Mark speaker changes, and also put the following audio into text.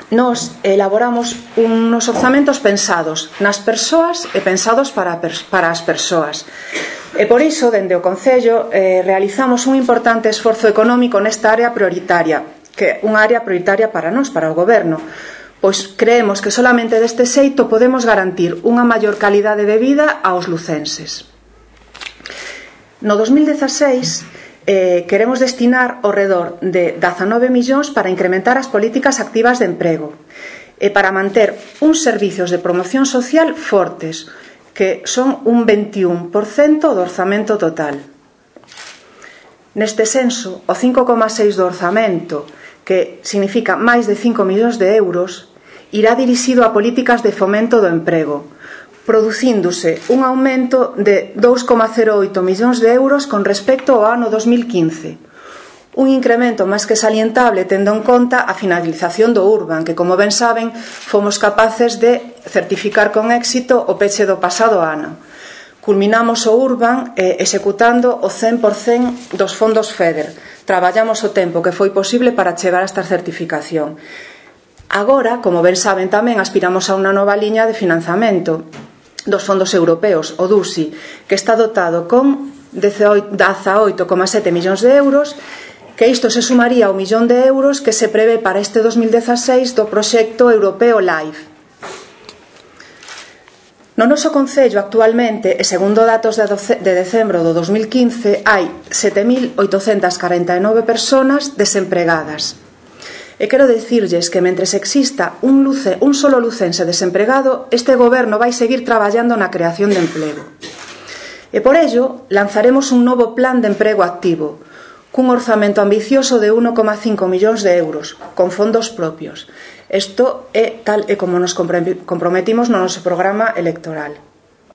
Speaker 1: Nos elaboramos unos orzamentos pensados nas persoas e pensados para as persoas. E por iso, dende o Concello, realizamos un importante esforzo económico nesta área prioritaria, que é unha área prioritaria para nós, para o Goberno, pois creemos que solamente deste xeito podemos garantir unha maior calidade de vida aos lucenses. No 2016 queremos destinar ao redor de 19 millóns para incrementar as políticas activas de emprego e para manter uns servizos de promoción social fortes, que son un 21% do orzamento total. Neste senso, o 5,6 do orzamento, que significa máis de 5 millóns de euros, irá dirixido a políticas de fomento do emprego, producíndose un aumento de 2,08 millóns de euros con respecto ao ano 2015. Un incremento máis que salientable tendo en conta a finalización do Urban, que, como ben saben, fomos capaces de certificar con éxito o peche do pasado ano. Culminamos o Urban executando o 100% dos fondos FEDER. Traballamos o tempo que foi posible para chegar a esta certificación. Agora, como ben saben tamén, aspiramos a unha nova liña de financiamento dos fondos europeos, o DUSI, que está dotado con 18,7 millóns de euros, que isto se sumaría ao millón de euros que se prevé para este 2016 do proxecto europeo LIFE. No noso Concello actualmente, e segundo datos de decembro do 2015, hai 7.849 persoas desempregadas. E quero dicirlles que mentres exista un solo lucense desempregado, este Goberno vai seguir traballando na creación de emprego. E por ello, lanzaremos un novo plan de emprego activo, cun orzamento ambicioso de 1,5 millóns de euros, con fondos propios. Isto é tal e como nos comprometimos no noso programa electoral.